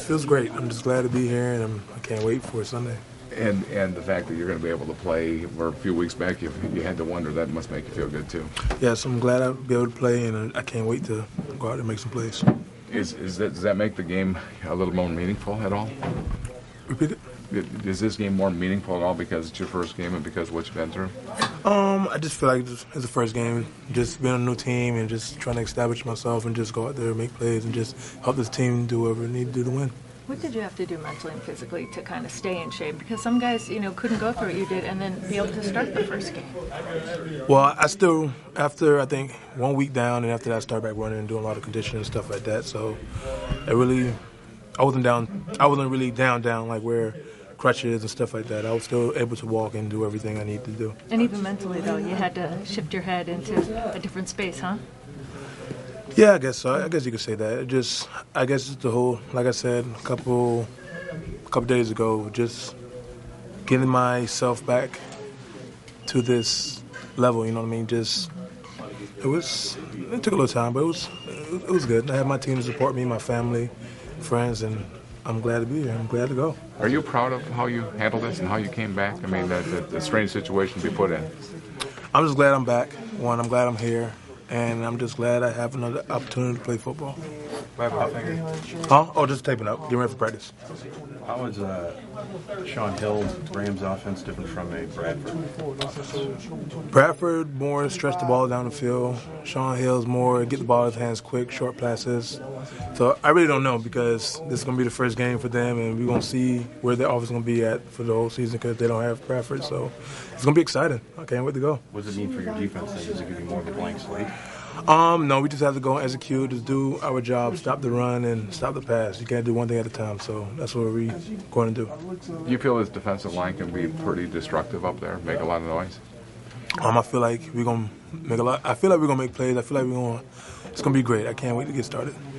feels great. I'm just glad to be here, and I can't wait for Sunday. And the fact that you're going to be able to play, where a few weeks back you had to wonder, that must make you feel good too. Yes, I'm glad I'll be able to play, and I can't wait to go out and make some plays. Does that make the game a little more meaningful at all? Repeat it? Is this game more meaningful at all because it's your first game and because of what you've been through? I just feel like it's the first game, just being on a new team and just trying to establish myself and just go out there and make plays and just help this team do whatever it needs to do to win. What did you have to do mentally and physically to kind of stay in shape? Because some guys, couldn't go through what you did and then be able to start the first game. Well, I still, after I think 1 week down, and after that I started back running and doing a lot of conditioning and stuff like that. So I wasn't really down like where crutches and stuff like that. I was still able to walk and do everything I needed to do. And even mentally, though, you had to shift your head into a different space, huh? Yeah, I guess so. I guess you could say that. I guess it's the whole, like I said a couple days ago, just getting myself back to this level. You know what I mean? It took a little time, but it was good. I had my team to support me, my family, friends, and I'm glad to be here. I'm glad to go. Are you proud of how you handled this and how you came back? I mean, the strange situation to be put in. I'm just glad I'm back. One, I'm glad I'm here. And I'm just glad I have another opportunity to play football. Huh? Oh, just taping up. Getting ready for practice. How is Sean Hill, Rams offense, different from a Bradford offense? Bradford more stretch the ball down the field. Sean Hill's more get the ball in his hands quick, short passes. So I really don't know because this is going to be the first game for them, and we're going to see where their offense is going to be at for the whole season because they don't have Bradford. So it's going to be exciting. I can't wait to go. What does it mean for your defense? Does it give you more of a blank slate? No, we just have to go and execute, just do our job, stop the run and stop the pass. You can't do one thing at a time, so that's what we're going to do. You feel this defensive line can be pretty destructive up there, make a lot of noise? I feel like we're going to make a lot. I feel like we're going to make plays. I feel like it's going to be great. I can't wait to get started.